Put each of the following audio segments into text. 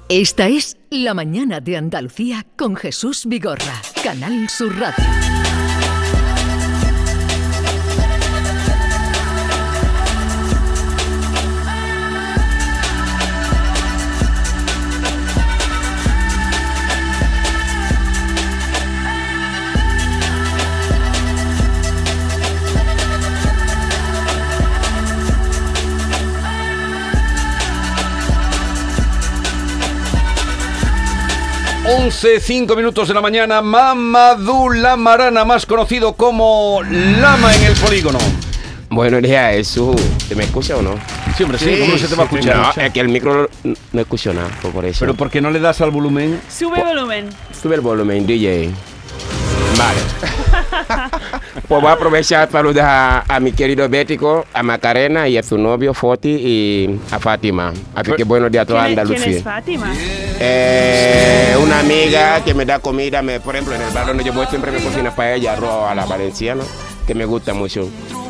Esta es La Mañana de Andalucía con Jesús Vigorra, Canal Sur Radio. Cinco minutos de la mañana. Mamadou Lamarana, más conocido como Lama en el polígono. Buenos días, Jesús. ¿Me escucha o no? Sí, hombre, sí. ¿Cómo se te va a escuchar? No, es que el micro no escucha nada, por eso. ¿Pero por qué no le das al volumen? Sube volumen. Sube el volumen, DJ. Vale. Pues voy a aprovechar para saludar a mi querido Bético, a Macarena y a su novio Foti y a Fátima. Así que buenos días a toda Andalucía. ¿Quién es Fátima? Una amiga que me da comida, por ejemplo, en el bar donde yo voy siempre me cocina paella, arroz a la valenciana, que me gusta mucho.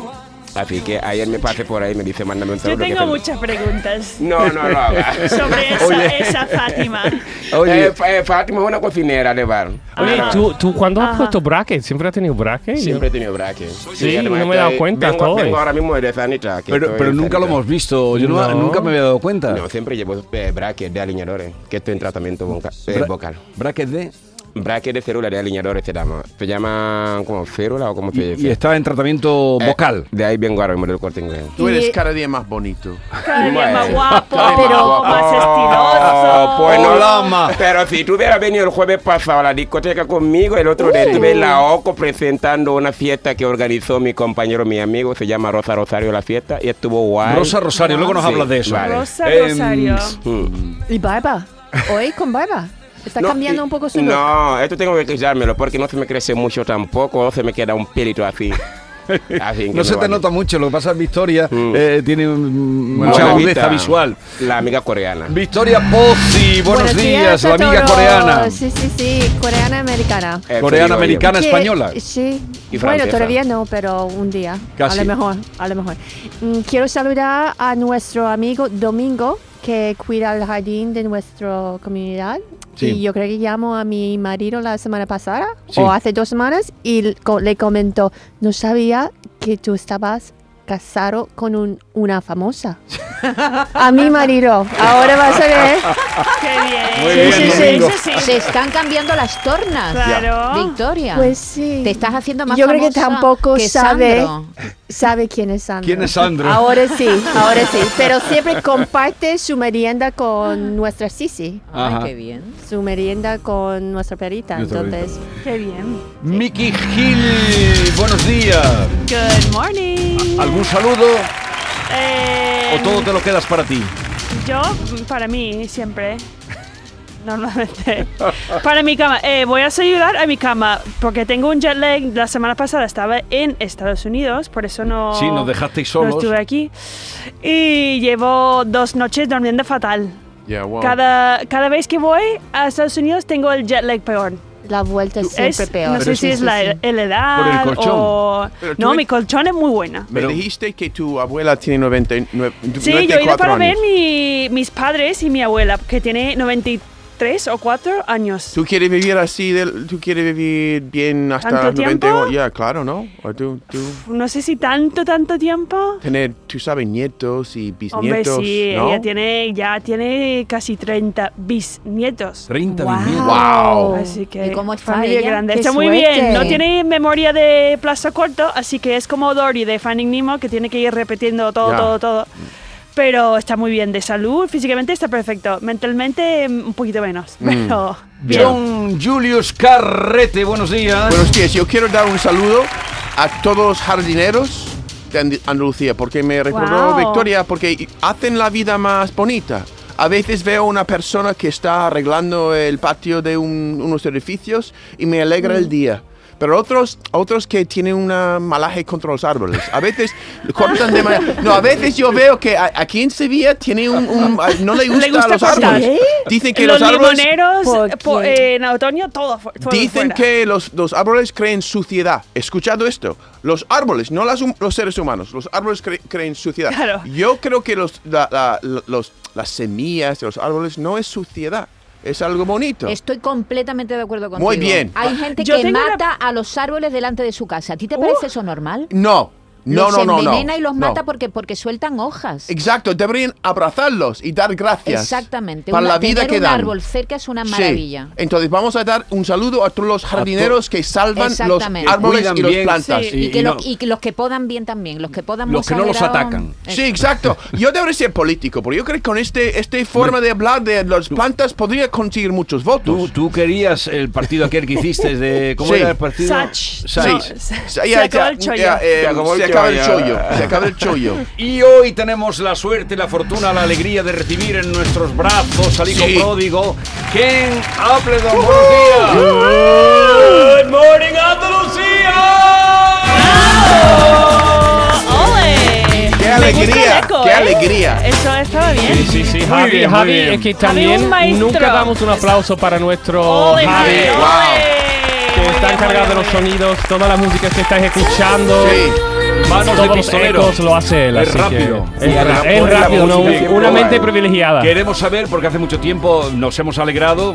Así que ayer me pasé por ahí y me dice, mándame un saludo. Yo tengo muchas preguntas. No lo hagas. Sobre esa Fátima. Oye, Fátima es una cocinera de bar. Oye, ¿tú cuándo has puesto bracket? ¿Siempre has tenido bracket? Siempre he tenido bracket. Sí, no me he dado cuenta. Vengo ahora mismo de Sanitra. Pero nunca lo hemos visto. Yo nunca me había dado cuenta. No, siempre llevo bracket de alineadores, que estoy en tratamiento vocal. ¿Bracket de? Bracket de célula de alineadores se llama como férula o como se dice. Y está en tratamiento vocal. De ahí vengo ahora mismo del Corte Inglés. Tú eres cada día más bonito. Cada día más guapo, pero más estiloso. Pues no, Lama. Pero si tú hubieras venido el jueves pasado a la discoteca conmigo, el otro día estuve en la OCO presentando una fiesta que organizó mi compañero, mi amigo, se llama Rosa Rosario la fiesta, y estuvo guay. Rosa Rosario, luego nos hablas de eso. Vale. Rosa Rosario. ¿Y barba? ¿Hoy con barba? ¿Está cambiando un poco su look? No, esto tengo que quitármelo porque no se me crece mucho tampoco, o se me queda un pelito así. No se te nota mucho, lo que pasa es Victoria tiene mucha agudeza visual. La amiga coreana. Victoria Pozzi, buenos días, la amiga coreana. Sí, coreana-americana. Coreana-americana española. Sí, y bueno, francesa. todavía no, pero un día. Casi. A lo mejor. Quiero saludar a nuestro amigo Domingo, que cuida el jardín de nuestra comunidad. Sí. Y yo creo que llamó a mi marido la semana pasada, Sí. o hace 2 semanas, y le comentó, no sabía que tú estabas casado con una famosa. A mi marido. Ahora vas a ver. Qué bien. Muy bien, Domingo. Sí. Se están cambiando las tornas. Claro. Victoria. Pues sí. Te estás haciendo más Yo creo que famosa tampoco que sabe Sandro. quién es Sandro. ¿Quién es Sandro? Ahora sí. Pero siempre comparte su merienda con nuestra Sisi. Ay, Ajá. qué bien. Su merienda con nuestra perrita. Nuestra Entonces, Qué bien. Miki Gil, buenos días. Good morning. ¿Algún saludo o todo te lo quedas para ti? Yo, para mí, siempre. Normalmente. Para mi cama. Voy a ayudar a mi cama porque tengo un jet lag. La semana pasada estaba en Estados Unidos, por eso no. Sí, nos dejasteis No solos. estuve aquí. Y llevo 2 noches durmiendo fatal. Yeah, wow. Cada vez que voy a Estados Unidos tengo el jet lag peor. la vuelta es siempre peor. No sé si es la edad Por el colchón. o... Pero tú No, me- mi colchón es muy buena. Me dijiste que tu abuela tiene 94 Sí, yo he ido para ver años. mis padres y mi abuela, que tiene 93 o 4 años. ¿Tú quieres vivir así? ¿Tú quieres vivir bien hasta ¿Tanto 90? tiempo? Ya, claro, ¿no? O tú No sé si tanto tiempo. tener, tú sabes, nietos y Hombre, bisnietos, sí, ¿no? ya tiene casi 30 bisnietos. 30 Wow. bisnietos. Wow. Así que ¿Y cómo está familia ella? grande. ¡Qué Está muy suerte! bien. No tiene memoria de plazo corto, así que es como Dory de Finding Nemo, que tiene que ir repitiendo Ya. todo. Pero está muy bien de salud, físicamente está perfecto. Mentalmente un poquito menos, pero bien. John Julius Carrete, buenos días. Buenos días, yo quiero dar un saludo a todos los jardineros de Andalucía, porque me recordó Wow. Victoria, porque hacen la vida más bonita. A veces veo una persona que está arreglando el patio de unos edificios y me alegra el día. pero otros que tienen una malaje contra los árboles. A veces cortan de manera... No, a veces yo veo que aquí en Sevilla tiene no le gusta los cortar. árboles. Dicen que los árboles... limoneros en otoño todo Dicen fuera. que los árboles creen suciedad. Escuchado esto. Los árboles, no los seres humanos, los árboles creen suciedad. Claro. Yo creo que las semillas de los árboles no es suciedad. Es algo bonito. Estoy completamente de acuerdo contigo. Muy bien. Hay gente Yo que tengo mata a los árboles delante de su casa. ¿A ti te parece eso normal? No. Los envenena y los no. mata porque sueltan hojas. Exacto, deberían abrazarlos y dar gracias. Exactamente. Para la vida tener que un dan. árbol cerca es una maravilla. Sí. Entonces vamos a dar un saludo a todos los jardineros que salvan los Exactamente. árboles Cuidan y los bien. plantas. Sí. Y que los que podan bien también. Los que podan Los que no los exagerado. atacan. Sí, exacto. Yo debería ser político, porque yo creo que con esta forma de hablar de las plantas podría conseguir muchos votos. Tú querías el partido aquel que hiciste de... ¿Cómo Sí. era el partido? Sach. Sach. No, se acabó el chollo. Se acaba el chollo. Se acaba el chollo. Y hoy tenemos la suerte, la fortuna, la alegría de recibir en nuestros brazos al hijo Sí. pródigo, Ken Appleton. ¡Buenos días! ¡Good morning, Andalucía! ¡Ole! ¡Qué Me alegría! gusta el eco, ¡Qué ¿eh? alegría! Eso estaba bien. Sí, sí, Muy Javi, bien, muy Javi, bien. es que Javi, también un maestro. nunca damos un aplauso para nuestro ¡Ole, Javi, Javi! wow. ¡Ole! que Muy está bien, encargado de muy los bien. sonidos, toda la música que estáis escuchando. Sí. Manos de Todos los pistolero. ecos lo hace él, Es así rápido. que es Pone la rápido, ¿no? música siempre Una mente igual. privilegiada. Queremos saber, porque hace mucho tiempo nos hemos alegrado.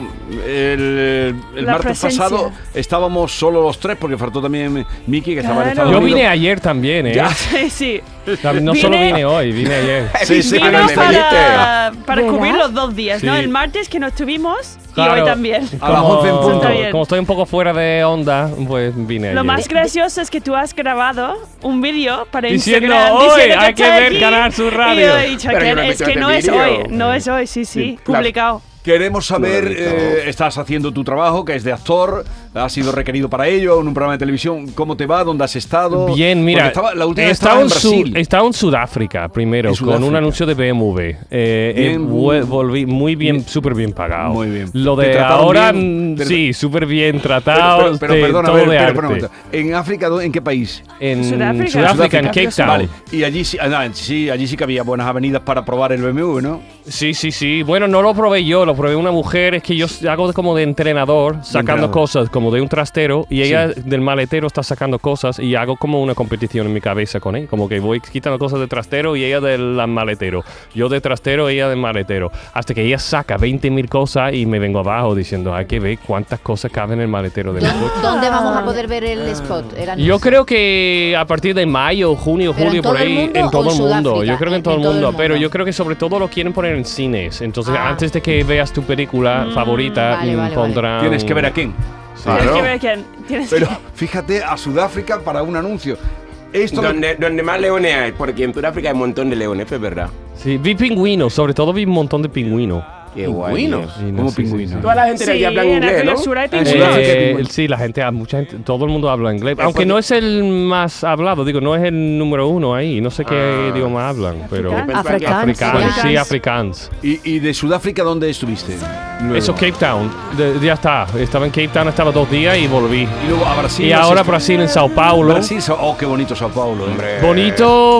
El La martes presencia. pasado estábamos solo los tres, porque faltó también Miki, que estaba en Claro. Estados Yo Unidos. vine ayer también, ¿eh? Ya. Sí, sí. No solo Vine- vine hoy, vine ayer. Sí, sí, Vino pero me para ¿Verdad? cubrir los 2 días, ¿no? Sí. El martes que nos tuvimos y Claro. hoy también. A las 11 en punto. Está bien. Como estoy un poco fuera de onda, pues vine Lo ayer. más gracioso es que tú has grabado un vídeo para Diciendo, Instagram "Hoy diciendo hay que está ver aquí". Canal Sur Y Radio. yo he dicho Pero que yo no he es visto que este no es vídeo. hoy, no es hoy, sí, publicado. Queremos saber, No lo he visto. estás haciendo tu trabajo, que es de actor, has sido requerido para ello en un programa de televisión. ¿Cómo te va? ¿Dónde has estado? Bien, mira, Porque la última vez estaba en Brasil. estaba en Sudáfrica primero, En con Sudáfrica. un anuncio de BMW. Bien. Volví muy bien, súper bien pagado. Muy bien. Lo ¿Te de trataron ahora, bien? sí, súper bien tratado. Pero perdona, todo de espera arte. un momento. ¿En África, en qué país? En Sudáfrica. Sudáfrica, en Cape Town. Vale. Y allí sí, allí sí que había buenas avenidas para probar el BMW, ¿no? Sí. Bueno, no lo probé yo, lo probé una mujer. Es que yo hago como de entrenador, sacando entrenador. cosas como de un trastero. Y ella Sí. del maletero está sacando cosas. Y hago como una competición en mi cabeza con él. Como que voy quitando cosas de trastero y ella del maletero. Yo de trastero, ella del maletero. Hasta que ella saca 20.000 cosas y me vengo abajo diciendo, hay que ver cuántas cosas caben en el maletero de mi coche. ¿Dónde vamos a poder ver el spot? Yo creo que a partir de mayo, junio, ¿Pero julio, en todo por el ahí, mundo en o todo en el mundo. Sudáfrica? Yo creo que en todo el En todo el mundo. Pero mundo. yo creo que sobre todo lo quieren poner en cines. Entonces, Ah. antes de que veas tu película favorita, vale. pondrán. Tienes que ver a quién. Claro. Tienes que ver quién. Tienes Pero que- fíjate, a Sudáfrica para un anuncio. Esto Donde más leones hay, porque en Sudáfrica hay un montón de leones, es verdad. Sí, vi pingüinos, sobre todo vi un montón de pingüinos. Qué guay. Pingüinos. Sí, Como sí, pingüinos. sí, sí. Toda la gente de Sí, allí habla en inglés, África ¿no? Sur hay En pingüinos. Sudáfrica hay pingüinos. Sí, la gente, mucha gente, todo el mundo habla inglés. Aunque cuando- no es el más hablado, digo, no es el número uno ahí. No sé qué idioma hablan, pero. Afrikaans. Sí, afrikaans. ¿Y de Sudáfrica dónde estuviste? Luego. Eso, Cape Town. Ya está. Estaba en Cape Town, estaba 2 días y volví. Y luego a Brasil. Y no sé ahora si- Brasil en Sao Paulo. Brasil, oh, qué bonito Sao Paulo. Hombre. Bonito.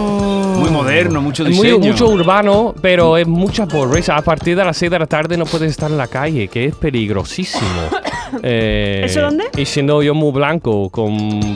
Muy moderno, mucho Muy, diseño. mucho urbano, pero es mucha pobreza. A partir de las 6 de la tarde no puedes estar en la calle, que es peligrosísimo. ¿Eso dónde? Y siendo yo muy blanco, con...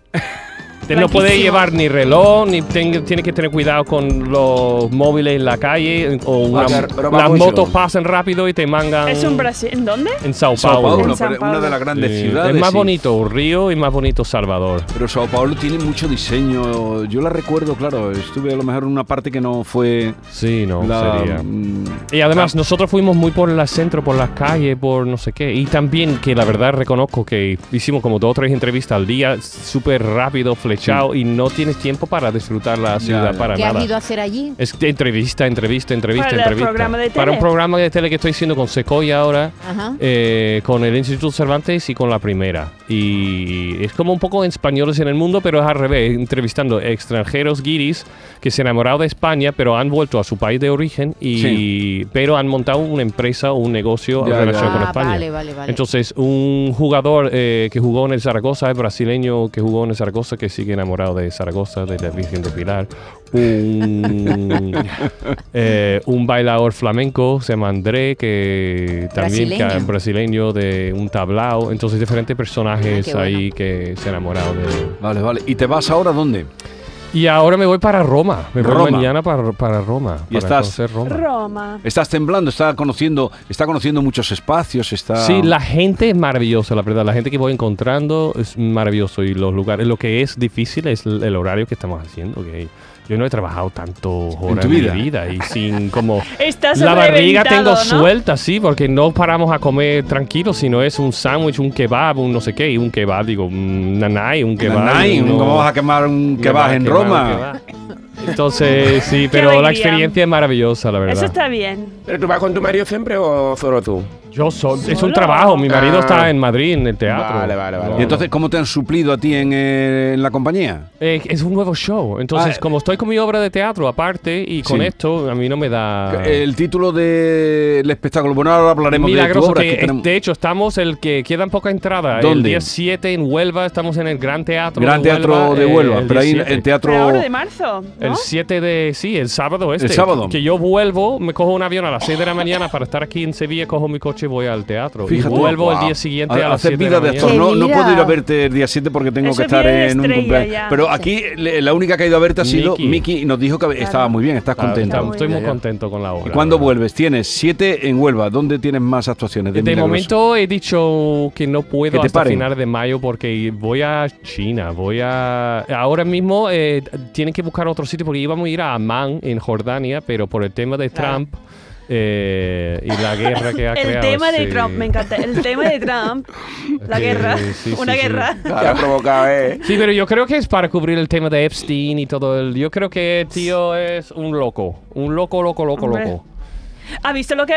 No puede Blanquísimo. llevar ni reloj, ni tiene que tener cuidado con los móviles en la calle. O roba las mucho. motos pasan rápido y te mangan Es un Brasil. ¿En dónde? en Sao Sao Paulo. Paulo, En Sao pero Paulo. una de las grandes Sí, ciudades. es más sí. bonito Río y más bonito Salvador. Pero Sao Paulo tiene mucho diseño. Yo la recuerdo, claro. Estuve a lo mejor en una parte que no fue Sí, no, la. sería. Y además nosotros fuimos muy por el centro, por las calles, por no sé qué. Y también que la verdad reconozco que hicimos como 2 o 3 entrevistas al día, súper rápido, flechado, y no tienes tiempo para disfrutar la ciudad ya. para ¿Qué nada. has ido a hacer allí? Es que entrevista. Para el entrevista. programa de Para tele. un programa de tele que estoy haciendo con Sequoia ahora, Ajá. con el Instituto Cervantes y con La Primera. y es como un poco españoles en el mundo, pero es al revés, entrevistando extranjeros guiris que se han enamorado de España, pero han vuelto a su país de origen, pero han montado una empresa o un negocio relacionado con España. Vale. Entonces, un jugador que jugó en el Zaragoza, es brasileño que jugó en el Zaragoza, que sigue enamorado de Zaragoza, de la Virgen de Pilar. Un bailador flamenco, se llama André, que también es brasileño de un tablao. Entonces, diferentes personajes ahí que se han enamorado de... Vale. ¿Y te vas ahora dónde? Y ahora me voy para Roma. Me voy mañana para Roma. ¿Y para estás? Roma. ¿Estás temblando? ¿Está conociendo muchos espacios? Sí, la gente es maravillosa, la verdad. La gente que voy encontrando es maravilloso. Y los lugares... Lo que es difícil es el horario que estamos haciendo. Que yo no he trabajado tanto horas en mi vida. Y sin como... Estás la barriga tengo ¿no? suelta, sí, porque no paramos a comer tranquilo, sino es un sándwich, un kebab, un no sé qué. Y un kebab, digo, un nanay, un kebab. Nanay, ¿cómo vas a quemar un kebab en Roma? Entonces, sí, pero la experiencia es maravillosa, la verdad. Eso está bien. ¿Pero tú vas con tu marido siempre o solo tú? Es un trabajo. Mi marido está en Madrid, en el teatro. Vale. ¿Y entonces cómo te han suplido a ti en la compañía? Es un nuevo show. Entonces, como estoy con mi obra de teatro aparte y con esto, a mí no me da... El título del espectáculo. Bueno, ahora hablaremos Milagroso, de tu obra. que de hecho, estamos quedan poca entrada. ¿Dónde? El día 7 en Huelva, estamos en el Gran Teatro de Huelva. Pero ahí el teatro... Pero ahora de marzo, ¿no? El 7 de... Sí, el sábado El sábado. Que yo vuelvo, me cojo un avión a las 6 de la mañana para estar aquí en Sevilla, cojo mi coche y voy al teatro. Fíjate. Y vuelvo el día siguiente a las 7 de la mañana. actor. No puedo ir a verte el día 7 porque tengo que estar en un cumpleaños. Ya, pero aquí la única que ha ido a verte ha sido Miki y nos dijo que estaba muy bien, estás contenta. Estoy muy contento con la obra. ¿Y cuándo vuelves? Tienes 7 en Huelva. ¿Dónde tienes más actuaciones? De momento he dicho que no puedo hasta finales de mayo porque voy a China. Ahora mismo tienen que buscar otro sitio porque íbamos a ir a Amán, en Jordania, pero por el tema de Trump y la guerra que ha creado. El tema de Trump, me encanta. El tema de Trump, la guerra, guerra. Que ha provocado, Sí, pero yo creo que es para cubrir el tema de Epstein y todo. Yo creo que el tío es un loco. Un loco. ¿Ha visto lo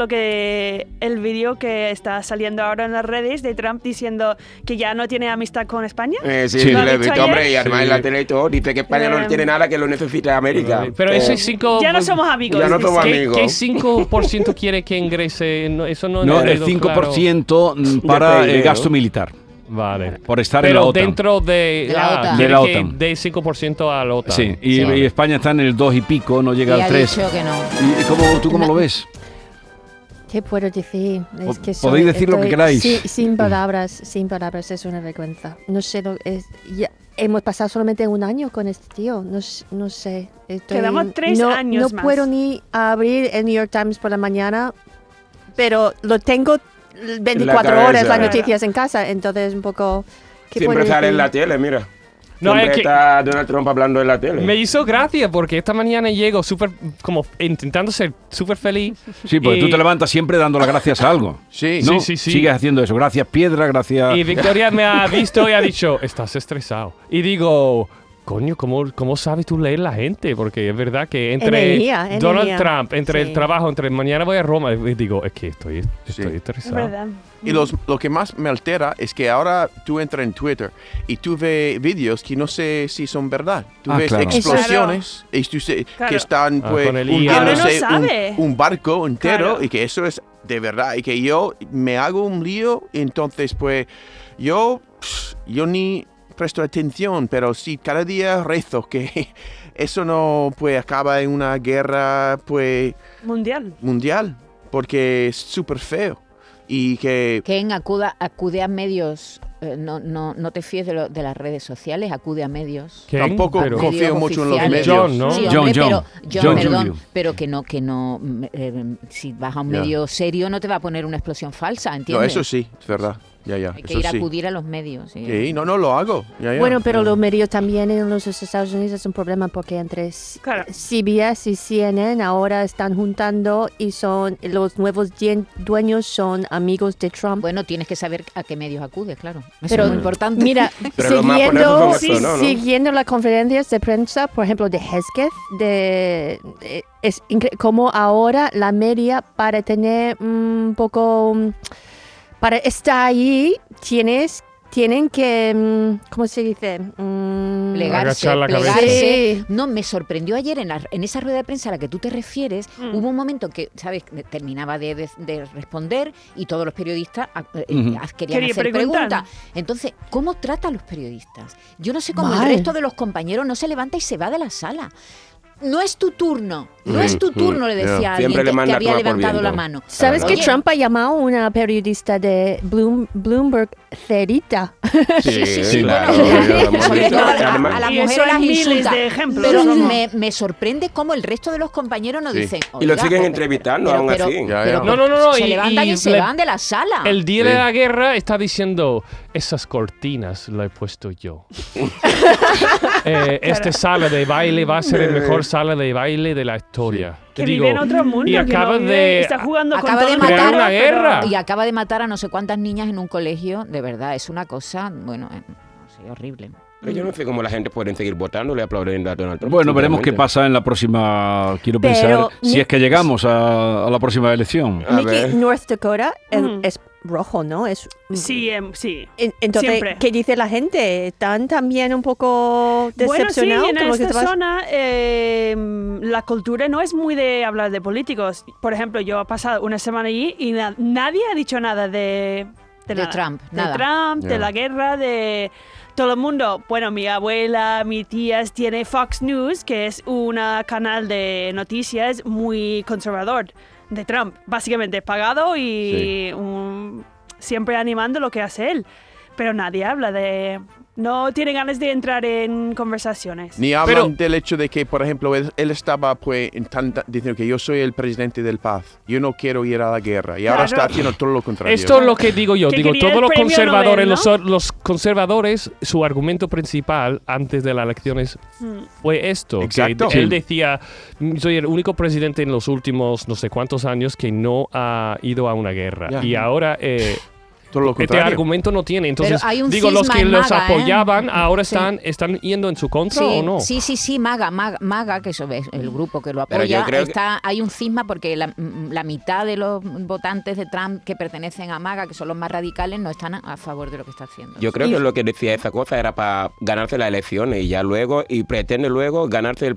que el vídeo que está saliendo ahora en las redes de Trump diciendo que ya no tiene amistad con España? Sí, lo he visto, hombre, y además en la tele y todo, dice que España no tiene nada, que lo necesita América. Pero ese 5... Ya no somos amigos. Ya no somos amigos. ¿Qué 5% quiere que ingrese? No, eso no el 5% para el gasto militar. Vale. Por estar en la OTAN. Pero dentro de la OTAN. De la OTAN. De 5% a la OTAN. Sí, y España está en el 2 y pico, no llega al 3. Dicho que no. ¿Y tú cómo lo ves? ¿Qué puedo decir? Es que podéis decir lo que queráis. Sí, sin palabras, es una vergüenza. No sé hemos pasado solamente un año con este tío. No sé. Quedamos 3 años no más. puedo ni abrir el New York Times por la mañana, pero lo tengo 24 horas las noticias en casa, entonces un poco... Siempre sale en la tele, mira. No, siempre es que está Donald Trump hablando en la tele. Me hizo gracia porque esta mañana llego súper, como intentando ser súper feliz. Sí, porque tú te levantas siempre dando las gracias a algo. Sí. ¿No? Sí. Sigues haciendo eso. Gracias, piedra, gracias... Y Victoria me ha visto y ha dicho, estás estresado. Y digo... Coño, ¿cómo sabes tú leer la gente? Porque es verdad que entre Donald Trump, entre el trabajo, entre mañana voy a Roma, y digo, es que estoy estresado. Es verdad. Y lo que más me altera es que ahora tú entras en Twitter y tú ves vídeos que no sé si son verdad. Tú ves explosiones y tú que están pues hundiéndose un barco entero y que eso es de verdad. Y que yo me hago un lío, entonces pues yo ni presto atención, pero sí cada día rezo que eso no pues acaba en una guerra pues mundial porque es súper feo y que Ken acude a medios. No te fíes de las redes sociales, acude a medios. Tampoco confío mucho en los medios. John, ¿no? Sí, hombre, John, pero que no si vas a un medio serio no te va a poner una explosión falsa, ¿entiendes? No, eso sí, es verdad. Hay que ir a acudir a los medios. Sí, no lo hago. Bueno, pero los medios también en los Estados Unidos es un problema porque entre CBS y CNN ahora están juntando y son los nuevos dueños son amigos de Trump. Bueno, tienes que saber a qué medios acudes, claro. Eso pero es muy importante. Mira, pero siguiendo las conferencias de prensa, por ejemplo, de Hesketh, es como ahora la media para tener un poco... Para estar ahí tienes tienen que, ¿cómo se dice? Plegarse. Sí. No, me sorprendió ayer en esa rueda de prensa a la que tú te refieres, hubo un momento que, ¿sabes? Terminaba de responder y todos los periodistas querían hacer preguntas. Entonces, ¿cómo trata a los periodistas? Yo no sé cómo el resto de los compañeros no se levanta y se va de la sala. No es tu turno, le decía a alguien que había levantado la mano. ¿Sabes que Trump ha llamado a una periodista de Bloomberg cerita? Sí, claro. A las mujeres las insulta. Pero me sorprende cómo el resto de los compañeros nos dicen... Y lo siguen entrevistando aún así. No. Se levantan y se van de la sala. El día de la guerra está diciendo, esas cortinas las he puesto yo. Esta sala de baile va a ser el mejor sala de baile de la historia. Que vive en otro mundo, y acaba está jugando acaba con de todo matar una guerra. Y acaba de matar a no sé cuántas niñas en un colegio. De verdad, es una cosa, bueno, horrible. Pero yo no sé cómo la gente puede seguir votándole y aplaudiendo a Donald Trump. Bueno, veremos qué pasa en la próxima, pensar, si es que llegamos a la próxima elección. Mickey, North Dakota es rojo, ¿no? Sí. Entonces, siempre. ¿qué dice la gente? ¿Están también un poco decepcionados? Bueno, sí, en esta zona la cultura no es muy de hablar de políticos. Por ejemplo, yo he pasado una semana allí y nadie ha dicho nada de Trump. De la guerra, de... Todo el mundo, bueno, mi abuela, mi tía tiene Fox News, que es un canal de noticias muy conservador de Trump, básicamente pagado y siempre animando lo que hace él. Pero nadie habla de... No tiene ganas de entrar en conversaciones. Ni hablan del hecho de que, por ejemplo, él estaba diciendo que yo soy el presidente del paz. Yo no quiero ir a la guerra. Y ahora está haciendo todo lo contrario. Esto es lo que digo yo. Digo, todos los conservadores, Nobel, ¿no? los conservadores, su argumento principal antes de las elecciones fue esto. Exacto. Que él decía, soy el único presidente en los últimos no sé cuántos años que no ha ido a una guerra. Y ahora... este argumento no tiene. Entonces, digo, los que los apoyaban ahora están yendo en su contra o no. Sí, MAGA, que eso es el grupo que lo apoya. Hay un cisma porque la mitad de los votantes de Trump que pertenecen a MAGA, que son los más radicales, no están a favor de lo que está haciendo. Yo creo que lo que decía esa cosa era para ganarse las elecciones y pretende luego ganarse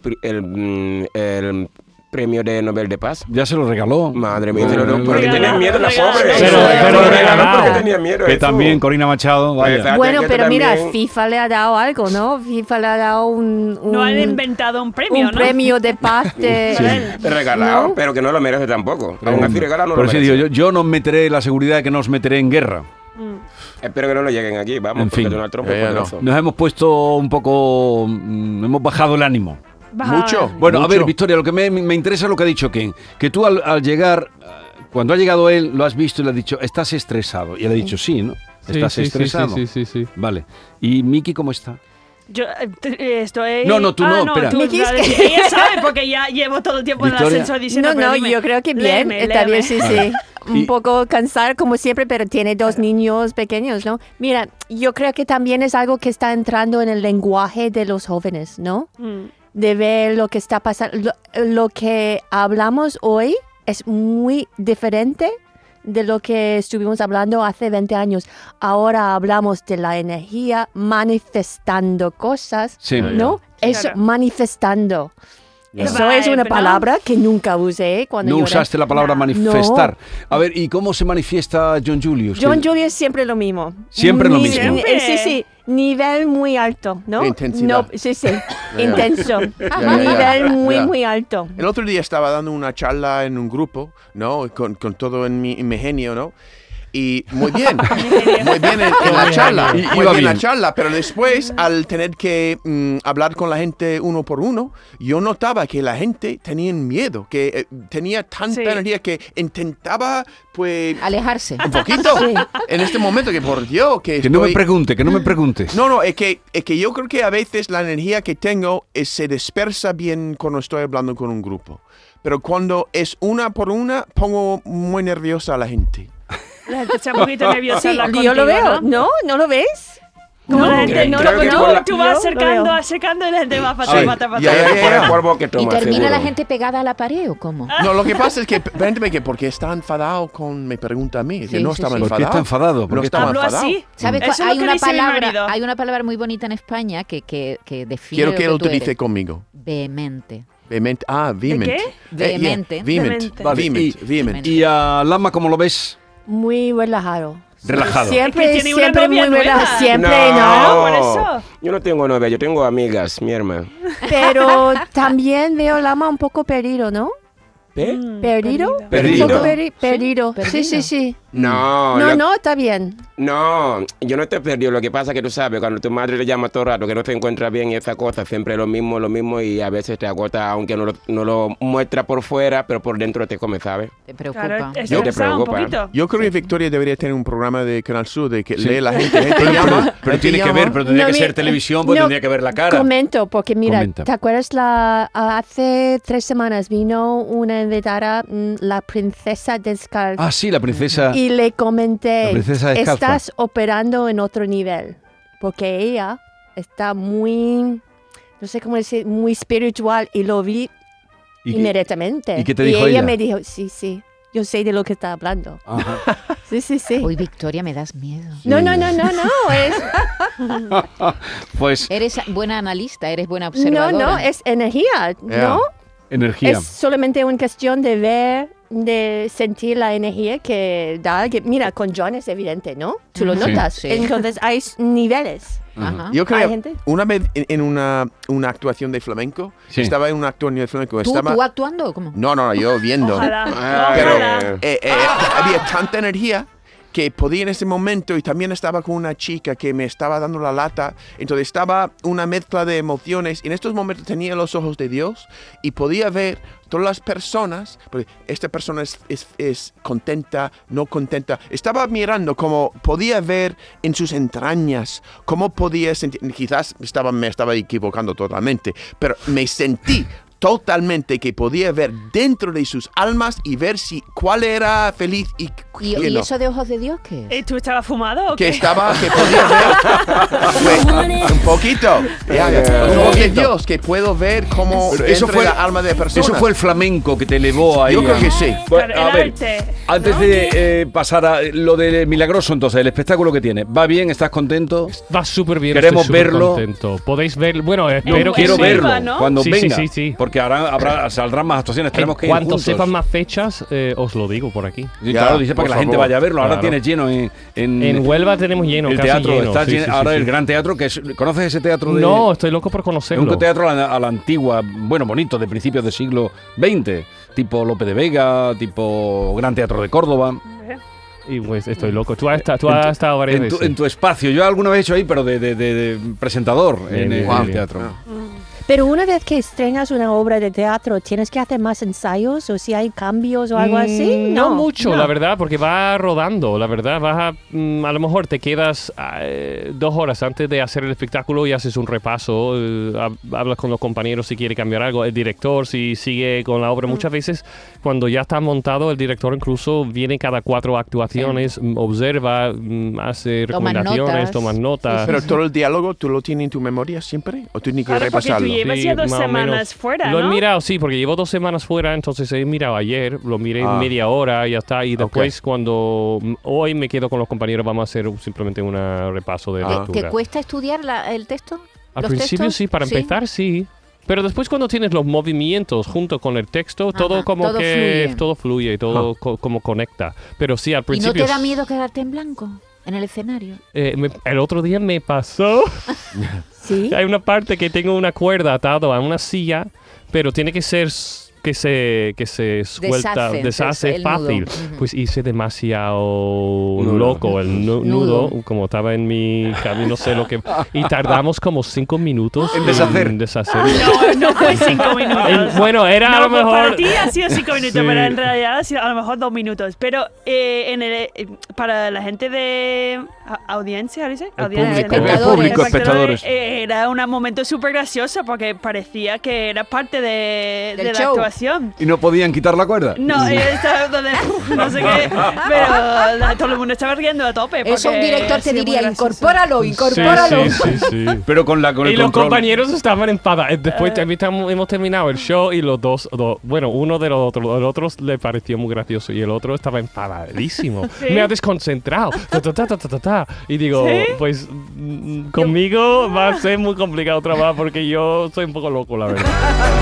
el premio de Nobel de Paz. Ya se lo regaló. Madre mía, porque tenía miedo la pobre. Pero regalado. Porque tenía miedo. Que también Corina Machado. Vaya. Bueno, pero mira, FIFA le ha dado algo, ¿no? FIFA le ha dado no han inventado un premio, un premio de paz regalado, ¿no? pero que no lo merece tampoco. Aún así regalado no lo merece. Por eso digo, yo no meteré la seguridad que nos meteré en guerra. Espero que no lo lleguen aquí, vamos, en fin, porque Donald Trump es nos hemos puesto un poco... hemos bajado el ánimo. Mucho. Bueno, a ver, Victoria, lo que me interesa es lo que ha dicho Ken. Que tú al llegar, cuando ha llegado él, lo has visto y le has dicho, ¿estás estresado? Y él ha dicho, sí, ¿no? ¿Estás estresado? Sí. Vale. ¿Y Miki cómo está? Yo estoy... No, tú no, espera. Ella sabe porque ya llevo todo el tiempo en el ascensor diciendo... No, yo creo que bien, está bien, sí. Un poco cansada como siempre, pero tiene 2 niños pequeños, ¿no? Mira, yo creo que también es algo que está entrando en el lenguaje de los jóvenes, ¿no? De ver lo que está pasando. Lo que hablamos hoy es muy diferente de lo que estuvimos hablando hace 20 años. Ahora hablamos de la energía manifestando cosas, ¿no? Eso, manifestando. Eso es una palabra que nunca usé cuando No usaste la palabra manifestar. A ver, ¿y cómo se manifiesta John Julius? John Julius es siempre lo mismo. Siempre lo mismo. Sí. Nivel muy alto, ¿no? Intensidad. Sí. Intenso. Nivel muy alto. El otro día estaba dando una charla en un grupo, ¿no? Con todo en mi genio, ¿no? Y muy bien en la charla, la charla, pero después al tener que hablar con la gente uno por uno, yo notaba que la gente tenía miedo, que tenía tanta energía que intentaba pues alejarse un poquito en este momento, que por Dios que no me preguntes. No, es que yo creo que a veces la energía que tengo se dispersa bien cuando estoy hablando con un grupo, pero cuando es una por una pongo muy nerviosa a la gente. Está un poquito nerviosa. Yo lo veo, ¿no? ¿No lo ves? Como la gente no lo conoce. Tú vas acercando y la gente va a pasar por el polvo que toma. ¿Y termina seguro. la gente pegada a la pared o cómo? No, lo que pasa es que, que porque está enfadado me pregunta a mí. Sí, no estaba enfadado. ¿Por qué está enfadado? No estaba Hablo enfadado. así. ¿Sabes? Eso es lo que dice mi marido. Hay una palabra muy bonita en España que define Quiero lo que lo tú utilice eres. conmigo. Vehemente. Vehemente. ¿De Vehement. qué? Vehemente. Vehement. ¿Y a Lama cómo lo ves? Muy relajado. Relajado. Siempre, Es que tiene una siempre novia muy nueva. relajado. Siempre, No. Por eso. Yo no tengo novia, yo tengo amigas, mi hermana. Pero también veo Lama un poco perdido, ¿no? ¿Perdido? Perdido. Un poco perdido. ¿Perdido? Sí. No, Está bien. No, yo no estoy perdido. Lo que pasa es que tú sabes, cuando tu madre le llama todo rato que no se encuentra bien y esa cosa, siempre es lo mismo y a veces te agota, aunque no lo muestra por fuera, pero por dentro te come, ¿sabes? Te preocupa. Claro, Yo te estresado un preocupa. poquito. Yo creo que Victoria debería tener un programa de Canal Sur de que lee la gente. llama, Pero tiene que ver, pero tendría que ser televisión, pues tendría que ver la cara. Comento, porque mira, Comenta. ¿te acuerdas hace 3 semanas vino una invitada, la princesa descalza? Ah, sí, la princesa. Y le comenté, La princesa descalza. estás operando en otro nivel, porque ella está muy, no sé cómo decir, muy espiritual y lo vi ¿Y qué- inmediatamente. ¿Y qué te dijo ella? ella? Me dijo, sí, yo sé de lo que está hablando. Ajá. Sí. Hoy, Victoria, me das miedo. No, es... Pues Eres buena analista, eres buena observadora. No, es energía, ¿no? energía. Es solamente una cuestión de ver, de sentir la energía que da. Mira, con John es evidente, ¿no? Tú lo Sí. notas. Sí. Entonces hay niveles. Ajá. Yo Hay creo, gente. una vez en una actuación de flamenco, Sí. estaba en una actuación de flamenco. ¿Tú Estaba, actuando o cómo? no, yo viendo. Ojalá. Pero Ojalá. había tanta energía que podía en ese momento, y también estaba con una chica que me estaba dando la lata, entonces estaba una mezcla de emociones, y en estos momentos tenía los ojos de Dios y podía ver todas las personas, porque esta persona es contenta, no contenta, estaba mirando como podía ver en sus entrañas, cómo podía sentir, quizás me estaba equivocando totalmente, pero me sentí totalmente que podía ver dentro de sus almas y ver cuál era feliz y ¿Y no. eso de ojos de Dios qué es? ¿Tú estabas fumado o que qué? podía ver un poquito los ojos de Dios, que puedo ver cómo Pero eso entra fue- la alma de personas. Eso fue el flamenco que te elevó ahí. Yo creo que sí. Bueno, Claro, a el ver, arte, antes ¿no? de pasar a lo de Milagroso, entonces, el espectáculo que tiene, ¿va bien? ¿Estás contento? Va súper bien. Queremos estoy súper verlo. contento. Podéis ver. Bueno, Yo espero que quiero sí. verlo Viva, ¿no? cuando Sí, venga. sí. Porque saldrán más actuaciones. Tenemos que ir Cuando juntos. sepan más fechas, os lo digo por aquí. Sí, Ya, claro, dice para por que la gente favor. vaya a verlo. Ahora Claro. tienes lleno En Huelva tenemos lleno, el casi teatro. lleno. Está Sí, lleno- sí, ahora sí, el sí. gran teatro, ¿conoces ese teatro de...? No, estoy loco por Es conocerlo. un teatro a la antigua, bueno, bonito, de principios del siglo XX, tipo Lope de Vega, tipo Gran Teatro de Córdoba. Y pues estoy loco. Tú has estado varias veces. En tu espacio. Yo alguna vez he hecho ahí, pero de presentador Bien, en bien, el bien. teatro. Pero una vez que estrenas una obra de teatro, ¿tienes que hacer más ensayos o si hay cambios o algo así? No mucho, la verdad, porque va rodando, la verdad. A lo mejor te quedas 2 horas antes de hacer el espectáculo y haces un repaso, hablas con los compañeros si quiere cambiar algo, el director si sigue con la obra. Muchas veces cuando ya está montado, el director incluso viene cada 4 actuaciones, observa, hace Toman recomendaciones, notas. toma notas. Pero todo el diálogo, ¿tú lo tienes en tu memoria siempre? ¿O tú tienes que Claro, porque tú repasarlo? llevas ya 2 más o semanas menos. fuera, Lo he ¿no? mirado, sí, porque llevo 2 semanas fuera, entonces he mirado ayer, lo miré Ah. media hora y ya está. Y después hoy me quedo con los compañeros, vamos a hacer simplemente un repaso de Ah. lectura. ¿Te cuesta estudiar el texto? Al ¿Los principio textos? sí, para empezar sí. Pero después cuando tienes los movimientos junto con el texto, todo Ajá, como todo que fluye. todo fluye, todo como conecta. Pero sí, al ¿Y no principio... te da miedo quedarte en blanco en el escenario? el otro día me pasó... Sí. Hay una parte que tengo una cuerda atada a una silla, pero tiene que ser que se suelta, deshace el nudo. fácil. Ujú. Pues hice demasiado loco el nudo, como estaba en mi camino, no sé lo que... Y tardamos como 5 minutos En deshacer. No fue 5 minutos. Bueno, era a lo pues mejor... para ti ha sido 5 minutos, Sí. pero en realidad ha sido a lo mejor 2 minutos. Pero para la gente de audiencia, ¿dice? Audiencia, público. ¿no? El público, espectadores. Era un momento súper gracioso porque parecía que era parte de Del la show. actuación. habitación. ¿Y no podían quitar la cuerda? No, estaba no sé qué, pero todo el mundo estaba riendo a tope. Eso un director te diría, incorpóralo. Sí. Pero con el y los compañeros estaban enfadados. Después hemos terminado el show y los dos, bueno, uno de los otros, el otro le pareció muy gracioso y el otro estaba enfadadísimo. ¿Sí? Me ha desconcentrado. Y digo, pues conmigo va a ser muy complicado trabajar porque yo soy un poco loco, la verdad.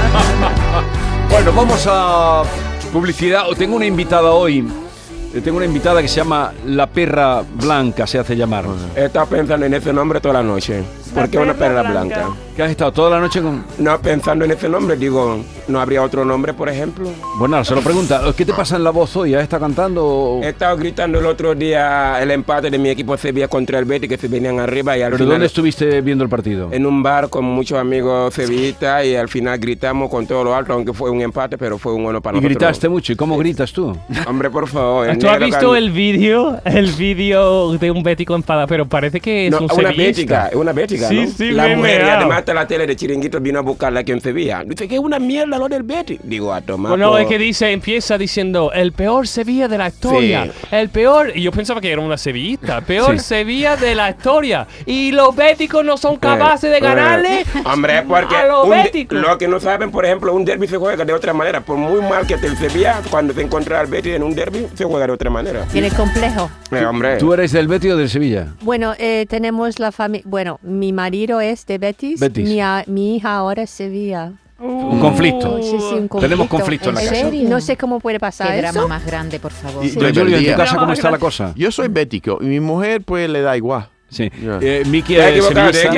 Bueno, vamos a publicidad. Tengo una invitada hoy. Tengo una invitada que se llama La Perra Blanca, se hace llamar. He estado pensando en ese nombre toda la noche. ¿Por qué una perra blanca? ¿Qué has estado toda la noche con...? No, pensando en ese nombre, digo, ¿no habría otro nombre, por ejemplo? Bueno, se lo pregunta. ¿Qué te pasa en la voz hoy? ¿Has estado cantando o...? He estado gritando el otro día el empate de mi equipo Sevilla contra el Betis, que se venían arriba y al ¿Pero final... dónde estuviste viendo el partido? En un bar con muchos amigos sevillistas y al final gritamos con todo lo alto, aunque fue un empate, pero fue un bueno para nosotros. ¿Y gritaste mucho? ¿Y cómo gritas tú? Hombre, por favor. ¿Tú has visto el vídeo de un bético enfadado? Pero parece que es un sevillista. Es una bética, sí, ¿no? Sí, la mujer, y además hasta la tele de Chiringuito vino a buscarla aquí en Sevilla. Dice que es una mierda lo del Betis. Digo, a tomar. Bueno, es que empieza diciendo el peor Sevilla de la historia. Sí. El peor, y yo pensaba que era una sevillista, peor Sevilla de la historia. Y los béticos no son capaces de ganarle. Hombre, porque a los béticos. Lo que no saben, por ejemplo, un derbi se juega de otra manera. Por muy mal que esté el Sevilla, cuando se encuentra el Betis en un derbi, se juega de otra manera. Tiene complejo. Hombre. ¿Tú eres del Betis o del Sevilla? Bueno, tenemos la familia. Bueno, mi marido es de Betis. Mi hija ahora es Sevilla. Un conflicto. Sí, un conflicto. Tenemos conflicto en la casa. ¿Serio? No sé cómo puede pasar Qué eso. drama más grande, por favor. Y Julio, ¿en tu casa cómo está la cosa? Yo soy bético y mi mujer pues le da igual. Sí. Yeah. Miki es sevillista.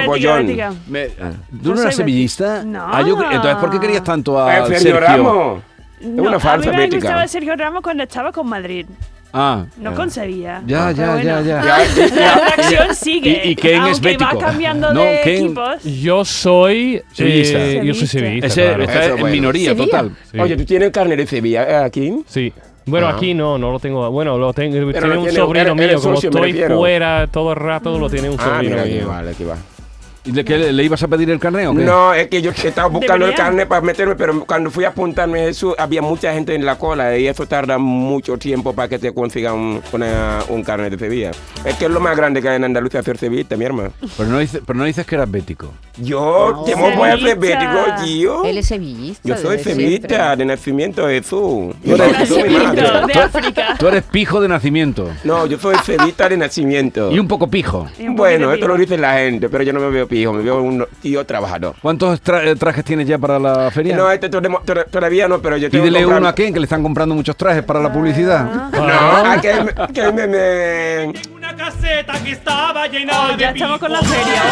¿Tú no eras sevillista? No. Entonces, ¿por qué querías tanto a Sergio Ramos? No, es una falsa a mí me bética. gustaba Sergio Ramos cuando estaba con Madrid. No con Sevilla. Ya. La atracción sigue. ¿Y quién es bético? Va cambiando de equipos. Yo soy sevillista. Yo soy sevillista. Está en minoría total. Sí. Oye, ¿tú tienes carne de Sevilla aquí? Sí. Bueno, aquí no lo tengo. Bueno, lo tengo. Tiene un sobrino mío. Como estoy fuera todo el rato, lo tiene un sobrino mío. Vale, aquí va. ¿Y le ibas a pedir el carné o qué? No, es que yo estaba buscando el carné para meterme, pero cuando fui a apuntarme eso, había mucha gente en la cola y eso tarda mucho tiempo para que te consigan un carné de Sevilla. Es que es lo más grande que hay en Andalucía hacer sevillista, mi hermano. Pero no dices que eras bético. Yo, ¿cómo voy a ser bético, tío? Él es sevillista. Yo soy sevillista de nacimiento, Jesús. Tú eres mi madre. De África. Tú eres pijo de nacimiento. No, yo soy sevillista de nacimiento. Y un poco pijo. Bueno, esto lo dice la gente, pero yo no me veo pijo, me veo un tío trabajador. ¿Cuántos trajes tienes ya para la feria? No, todavía no, pero yo tengo Pídele uno a Ken, que le están comprando muchos trajes para la publicidad. No, a que me... Una caseta que estaba llena de ya estamos con la feria.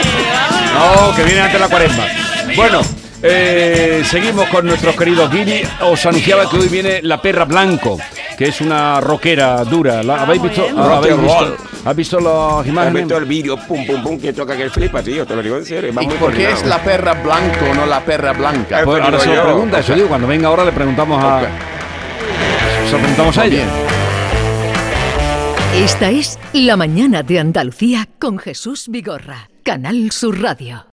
No, que viene antes de la cuaresma. Bueno, seguimos con nuestros queridos Guini. Os anunciaba que hoy viene La Perra Blanco, que es una rockera dura. ¿Habéis visto? ¿Has visto las imágenes? ¿Has visto el vídeo? Pum, pum, pum, que toca que el flipa, tío. Te lo digo en serio. ¿Y por qué es La Perra Blanco, no La Perra Blanca? Pues ahora se lo pregunta. Eso digo, cuando venga ahora le preguntamos a... Se lo preguntamos a ella. Esta es La Mañana de Andalucía con Jesús Vigorra, Canal Sur Radio.